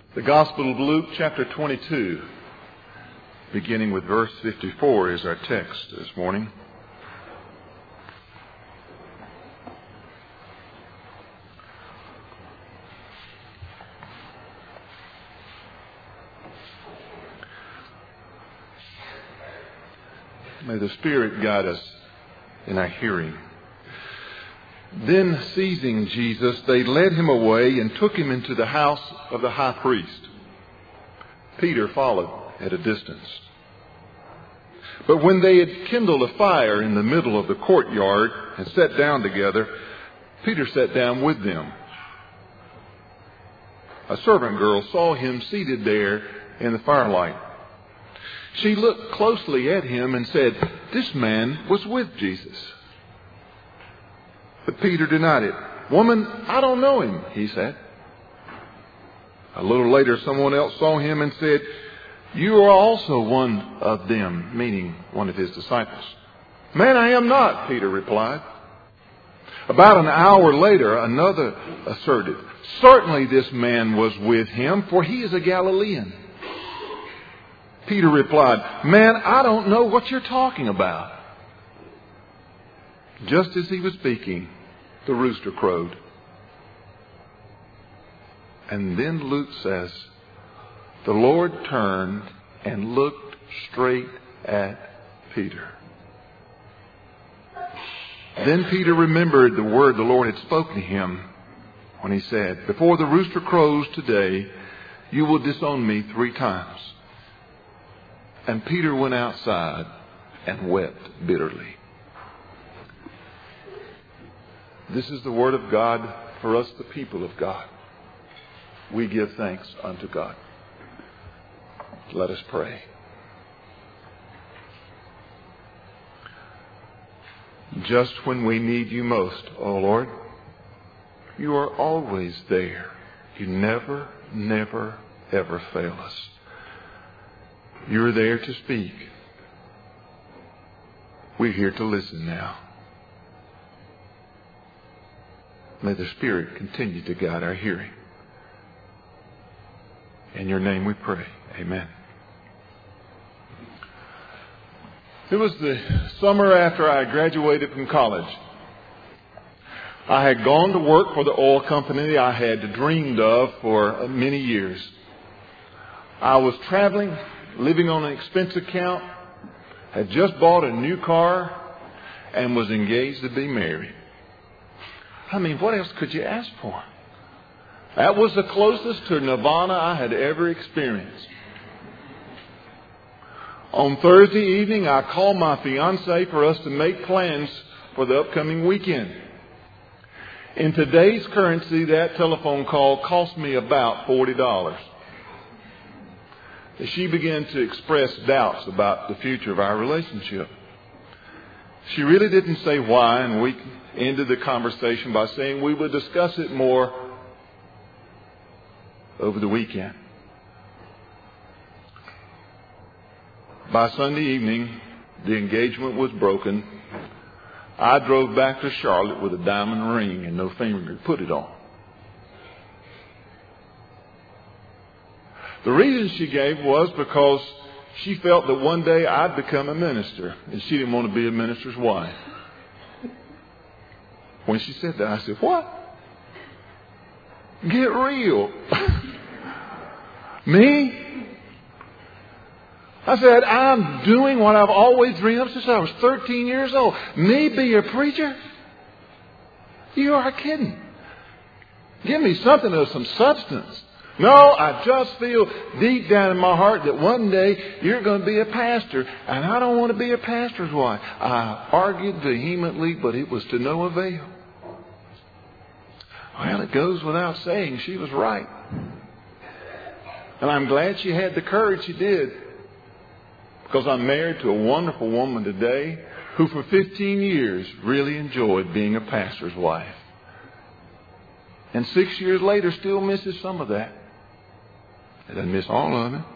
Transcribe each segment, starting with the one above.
The Gospel of Luke, chapter 22, beginning with verse 54, is our text this morning. May the Spirit guide us in our hearing. Then, seizing Jesus, they led him away and took him into the house of the high priest. Peter followed at a distance. But when they had kindled a fire in the middle of the courtyard and sat down together, Peter sat down with them. A servant girl saw him seated there in the firelight. She looked closely at him and said, "This man was with Jesus." But Peter denied it. "Woman, I don't know him," he said. A little later, someone else saw him and said, "You are also one of them," meaning one of his disciples. "Man, I am not," Peter replied. About an hour later, another asserted, "Certainly this man was with him, for he is a Galilean." Peter replied, "Man, I don't know what you're talking about." Just as he was speaking, the rooster crowed. And then Luke says, the Lord turned and looked straight at Peter. Then Peter remembered the word the Lord had spoken to him when he said, "Before the rooster crows today, you will disown me 3 times." And Peter went outside and wept bitterly. This is the word of God for us, the people of God. We give thanks unto God. Let us pray. Just when we need you most, O Lord, you are always there. You never, ever fail us. You are there to speak. We're here to listen now. May the Spirit continue to guide our hearing. In your name we pray. Amen. It was the summer after I graduated from college. I had gone to work for the oil company I had dreamed of for many years. I was traveling, living on an expense account, had just bought a new car, and was engaged to be married. I mean, what else could you ask for? That was the closest to nirvana I had ever experienced. On Thursday evening, I called my fiancée for us to make plans for the upcoming weekend. In today's currency, that telephone call cost me about $40. She began to express doubts about the future of our relationship. She really didn't say why, and we ended the conversation by saying we would discuss it more over the weekend. By Sunday evening, the engagement was broken. I drove back to Charlotte with a diamond ring and no finger to put it on. The reason she gave was because she felt that one day I'd become a minister, and she didn't want to be a minister's wife. When she said that, I said, "What? Get real." Me? I said, "I'm doing what I've always dreamed of since I was 13 years old. Me be a preacher? You are kidding. Give me something of some substance." "No, I just feel deep down in my heart that one day you're going to be a pastor, and I don't want to be a pastor's wife." I argued vehemently, but it was to no avail. Well, it goes without saying, she was right. And I'm glad she had the courage she did, because I'm married to a wonderful woman today who for 15 years really enjoyed being a pastor's wife. And 6 years later still misses some of that. It doesn't miss all of it.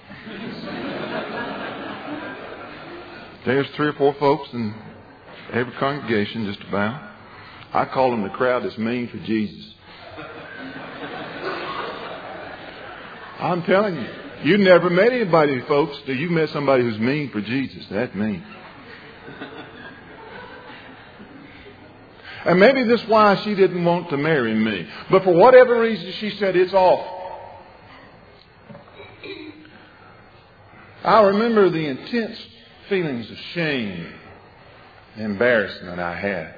There's 3 or 4 folks in every congregation just about. I call them the crowd that's mean for Jesus. I'm telling you, you never met anybody, folks, that you met somebody who's mean for Jesus. That's mean. And maybe that's why she didn't want to marry me. But for whatever reason, she said, it's off. I remember the intense feelings of shame and embarrassment I had.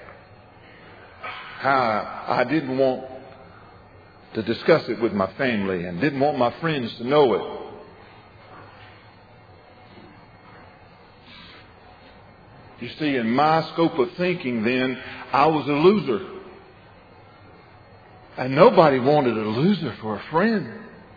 How I didn't want to discuss it with my family and didn't want my friends to know it. You see, in my scope of thinking then, I was a loser. And nobody wanted a loser for a friend.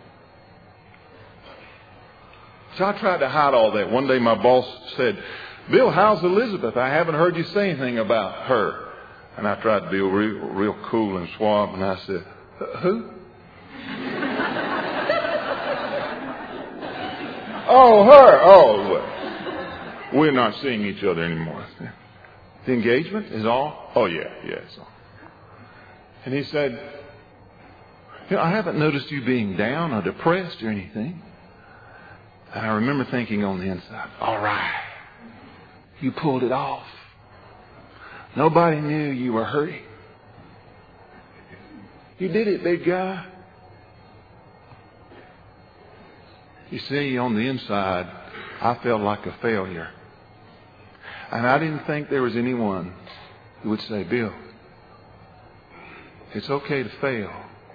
So I tried to hide all that. One day my boss said, Bill, how's Elizabeth? I haven't heard you say anything about her. And I tried to be real cool and suave. And I said, who? Oh, her. Oh, well. We're not seeing each other anymore. The engagement is all? Oh, yeah, it's all. And he said, I haven't noticed you being down or depressed or anything. And I remember thinking on the inside, all right, you pulled it off. Nobody knew you were hurting. You did it, big guy. You see, on the inside, I felt like a failure. And I didn't think there was anyone who would say, Bill, it's okay to fail.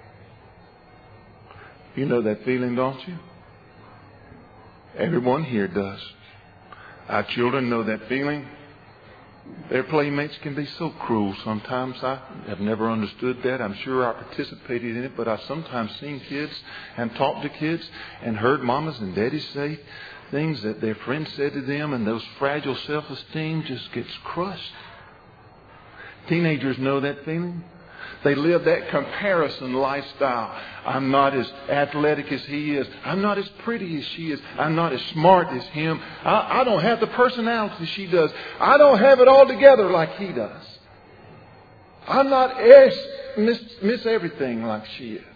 You know that feeling, don't you? Everyone here does. Our children know that feeling. Their playmates can be so cruel sometimes. I have never understood that. I'm sure I participated in it, but I've sometimes seen kids and talked to kids and heard mamas and daddies say things that their friends said to them, and those fragile self-esteem just gets crushed. Teenagers know that feeling. They live that comparison lifestyle. I'm not as athletic as he is. I'm not as pretty as she is. I'm not as smart as him. I don't have the personality she does. I don't have it all together like he does. I'm not miss everything like she is.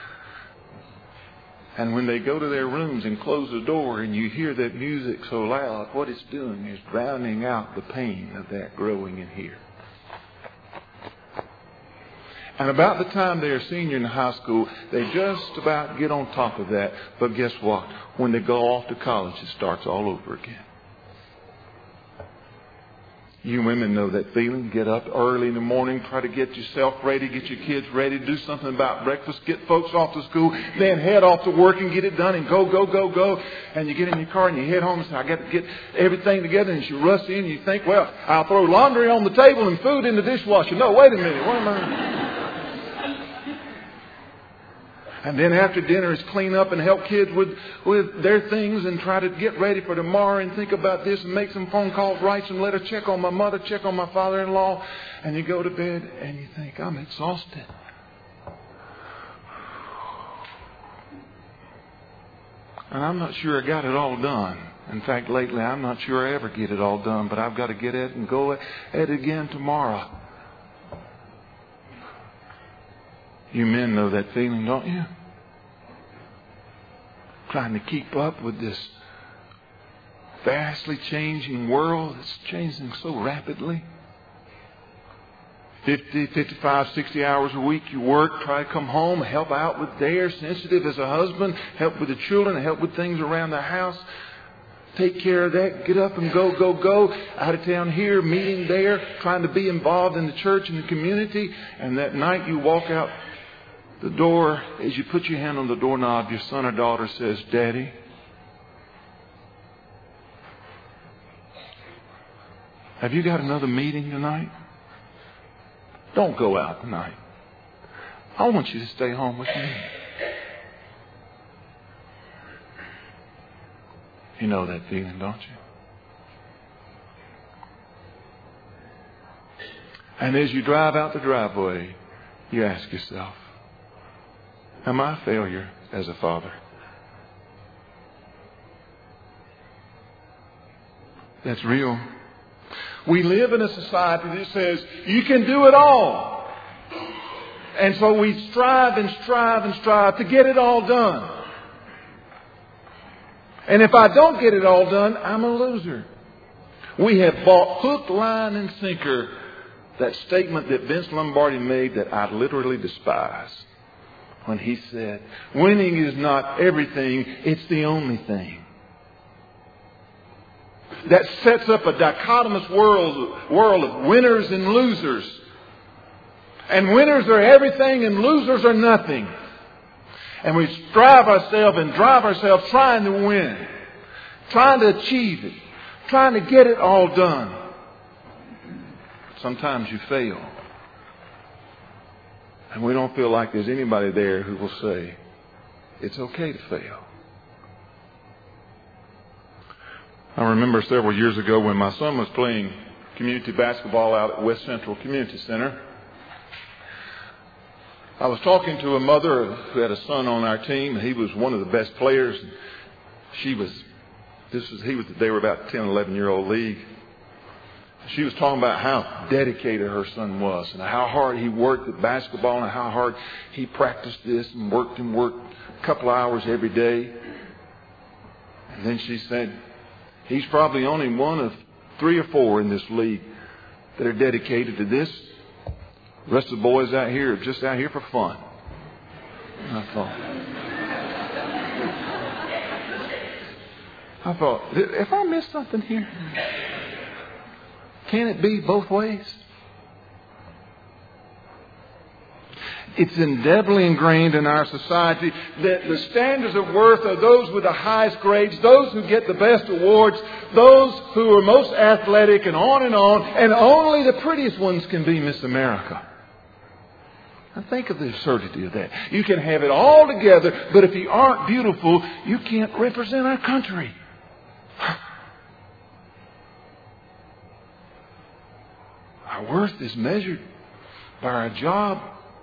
And when they go to their rooms and close the door and you hear that music so loud, what it's doing is drowning out the pain of that growing in here. And about the time they're a senior in high school, they just about get on top of that. But guess what? When they go off to college, it starts all over again. You women know that feeling. Get up early in the morning, try to get yourself ready, get your kids ready, do something about breakfast, get folks off to school, then head off to work and get it done and go. And you get in your car and you head home and say, I got to get everything together. And you rush in and you think, well, I'll throw laundry on the table and food in the dishwasher. No, wait a minute. What am I... And then after dinner is clean up and help kids with their things and try to get ready for tomorrow and think about this and make some phone calls, write some letters, check on my mother, check on my father-in-law. And you go to bed and you think, I'm exhausted. And I'm not sure I got it all done. In fact, lately I'm not sure I ever get it all done, but I've got to get at it and go at it again tomorrow. You men know that feeling, don't you? Trying to keep up with this vastly changing world that's changing so rapidly. 50, 55, 60 hours a week you work, try to come home, help out with there, sensitive as a husband, help with the children, help with things around the house. Take care of that, get up and go. Out of town here, meeting there, trying to be involved in the church and the community. And that night you walk out the door, as you put your hand on the doorknob, your son or daughter says, Daddy, have you got another meeting tonight? Don't go out tonight. I want you to stay home with me. You know that feeling, don't you? And as you drive out the driveway, you ask yourself, am I a failure as a father? That's real. We live in a society that says, you can do it all. And so we strive to get it all done. And if I don't get it all done, I'm a loser. We have bought hook, line, and sinker that statement that Vince Lombardi made that I literally despise. When he said, winning is not everything, it's the only thing. That sets up a dichotomous world of winners and losers. And winners are everything and losers are nothing. And we drive ourselves trying to win, trying to achieve it, trying to get it all done. Sometimes you fail. And we don't feel like there's anybody there who will say, it's okay to fail. I remember several years ago when my son was playing community basketball out at West Central Community Center. I was talking to a mother who had a son on our team. He was one of the best players. They were about a 10, 11-year-old league. She was talking about how dedicated her son was and how hard he worked at basketball and how hard he practiced this and worked a couple of hours every day. And then she said, he's probably only one of 3 or 4 in this league that are dedicated to this. The rest of the boys out here are just out here for fun. And I thought, if I missed something here, can it be both ways? It's indelibly ingrained in our society that the standards of worth are those with the highest grades, those who get the best awards, those who are most athletic, and only the prettiest ones can be Miss America. Now think of the absurdity of that. You can have it all together, but if you aren't beautiful, you can't represent our country. Our worth is measured by our job,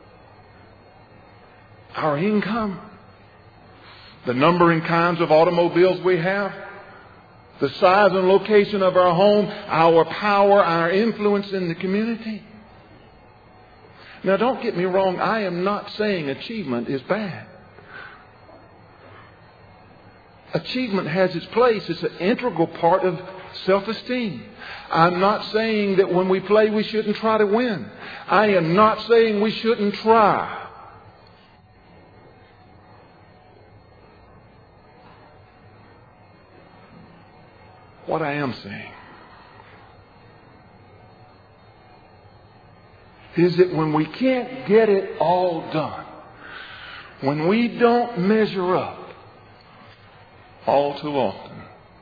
our income, the number and kinds of automobiles we have, the size and location of our home, our power, our influence in the community. Now, don't get me wrong. I am not saying achievement is bad. Achievement has its place. It's an integral part of self-esteem. I'm not saying that when we play we shouldn't try to win. I am not saying we shouldn't try. What I am saying is that when we can't get it all done, when we don't measure up, all too often,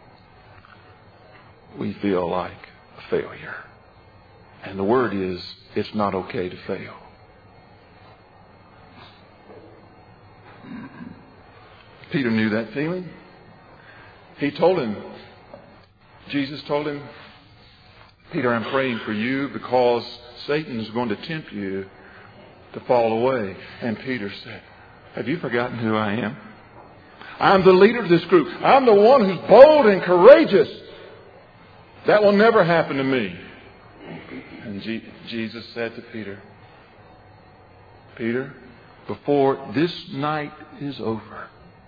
we feel like a failure. And the word is, it's not okay to fail. Peter knew that feeling. Jesus told him, Peter, I'm praying for you because Satan is going to tempt you to fall away. And Peter said, have you forgotten who I am? I'm the leader of this group. I'm the one who's bold and courageous. That will never happen to me. And Jesus said to Peter, Peter, before this night is over,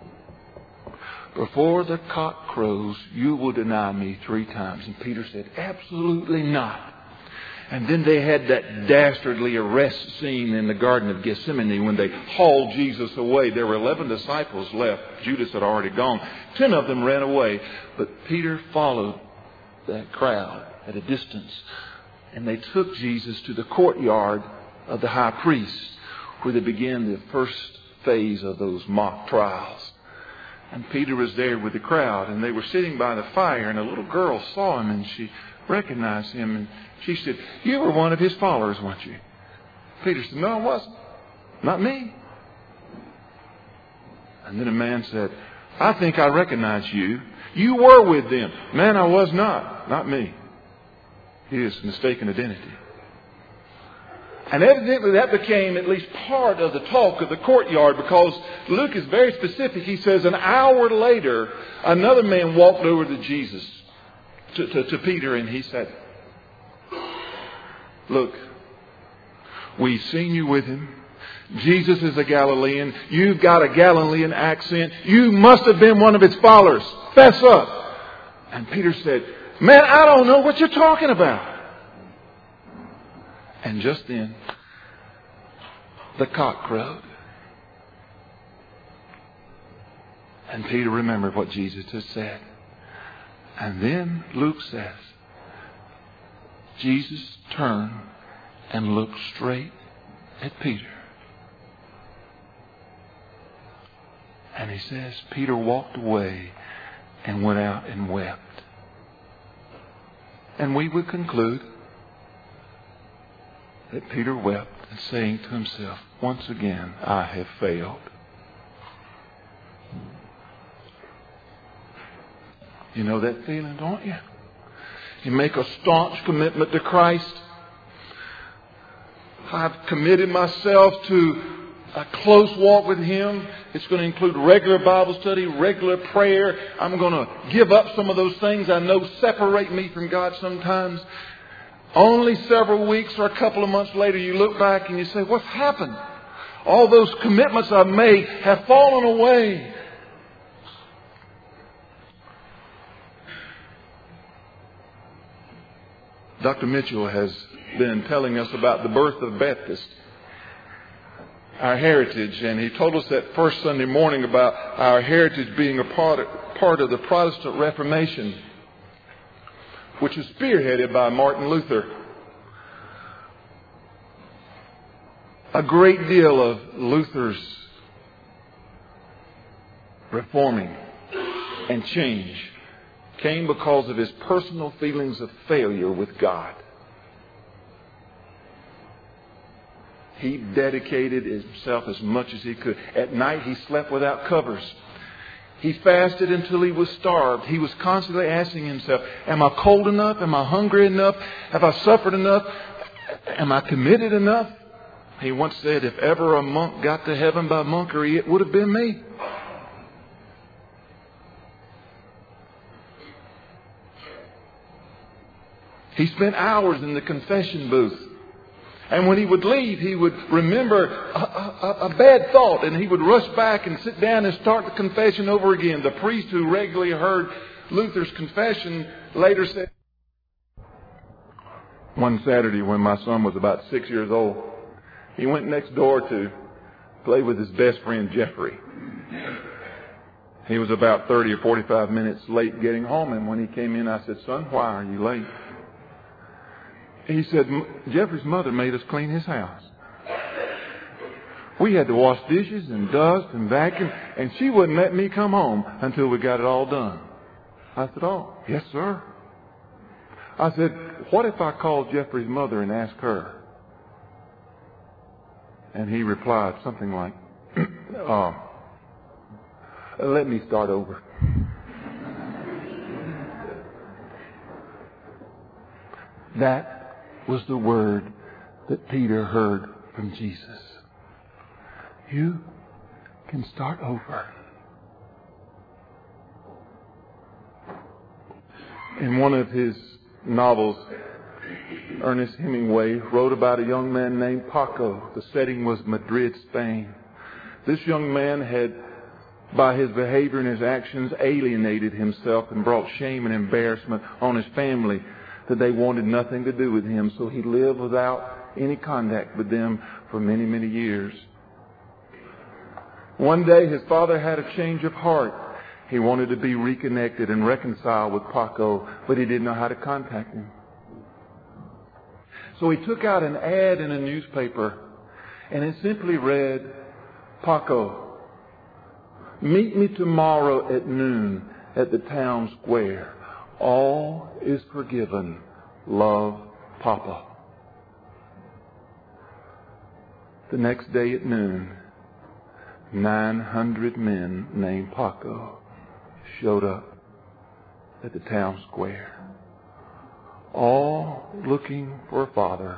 before the cock crows, you will deny me 3 times. And Peter said, absolutely not. And then they had that dastardly arrest scene in the Garden of Gethsemane when they hauled Jesus away. There were 11 disciples left. Judas had already gone. 10 of them ran away. But Peter followed that crowd at a distance. And they took Jesus to the courtyard of the high priest, where they began the first phase of those mock trials. And Peter was there with the crowd, and they were sitting by the fire, and a little girl saw him, and she recognized him, and she said, you were one of his followers, weren't you? Peter said, no, I wasn't. Not me. And then a man said, I think I recognize you. You were with them. Man, I was not. Not me. His mistaken identity. And evidently that became at least part of the talk of the courtyard, because Luke is very specific. He says an hour later, another man walked over to Jesus, to Peter, and he said, look, we've seen you with him. Jesus is a Galilean. You've got a Galilean accent. You must have been one of his followers. Fess up. And Peter said, man, I don't know what you're talking about. And just then, the cock crowed. And Peter remembered what Jesus had said. And then Luke says, Jesus turned and looked straight at Peter. And he says, Peter walked away and went out and wept. And we would conclude that Peter wept and saying to himself, once again, I have failed. You know that feeling, don't you? You make a staunch commitment to Christ. I've committed myself to a close walk with Him. It's going to include regular Bible study, regular prayer. I'm going to give up some of those things I know separate me from God sometimes. Only several weeks or a couple of months later, you look back and you say, what's happened? All those commitments I've made have fallen away. Dr. Mitchell has been telling us about the birth of Baptist, our heritage, and he told us that first Sunday morning about our heritage being a part of the Protestant Reformation, which was spearheaded by Martin Luther. A great deal of Luther's reforming and change came because of his personal feelings of failure with God. He dedicated himself as much as he could. At night he slept without covers. He fasted until he was starved. He was constantly asking himself, am I cold enough? Am I hungry enough? Have I suffered enough? Am I committed enough? He once said, if ever a monk got to heaven by monkery, it would have been me. He spent hours in the confession booth. And when he would leave, he would remember a bad thought, and he would rush back and sit down and start the confession over again. The priest who regularly heard Luther's confession later said, one Saturday when my son was about 6 years old, he went next door to play with his best friend, Jeffrey. He was about 30 or 45 minutes late getting home, and when he came in, I said, son, why are you late? He said, Jeffrey's mother made us clean his house. We had to wash dishes and dust and vacuum, and she wouldn't let me come home until we got it all done. I said, oh, yes, sir. I said, what if I called Jeffrey's mother and asked her? And he replied something like, let me start over. That was the word that Peter heard from Jesus. You can start over. In one of his novels, Ernest Hemingway wrote about a young man named Paco. The setting was Madrid, Spain. This young man had, by his behavior and his actions, alienated himself and brought shame and embarrassment on his family, that they wanted nothing to do with him. So he lived without any contact with them for many, many years. One day his father had a change of heart. He wanted to be reconnected and reconciled with Paco, but he didn't know how to contact him. So he took out an ad in a newspaper, and it simply read, Paco, meet me tomorrow at noon at the town square. All is forgiven. Love, Papa. The next day at noon, 900 men named Paco showed up at the town square. All looking for a father.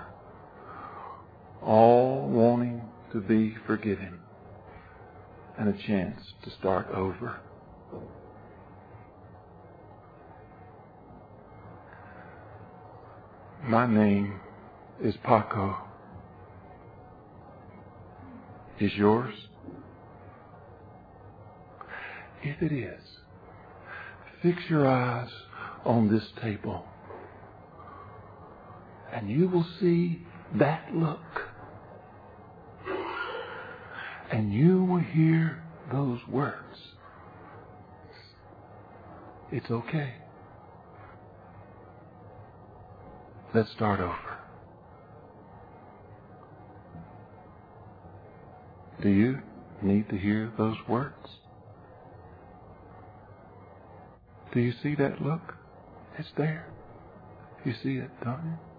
All wanting to be forgiven. And a chance to start over. My name is Paco. is yours? If it is, fix your eyes on this table, and you will see that look. And you will hear those words. It's okay. Let's start over. Do you need to hear those words? Do you see that look? It's there. You see it, don't you?